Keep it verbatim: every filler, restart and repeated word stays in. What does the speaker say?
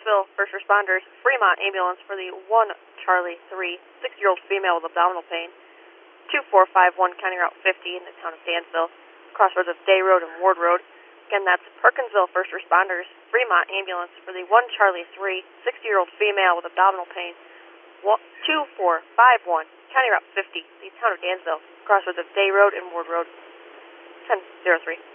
Dansville First Responders, Fremont Ambulance for the one Charlie three, six-year-old female with abdominal pain. two four five one, County Route fifty in the town of Dansville, crossroads of Day Road and Ward Road. Again, that's Perkinsville First Responders, Fremont Ambulance for the one Charlie three, sixty-year-old female with abdominal pain. two four five one, County Route fifty, the town of Dansville, crossroads of Day Road and Ward Road. ten oh three.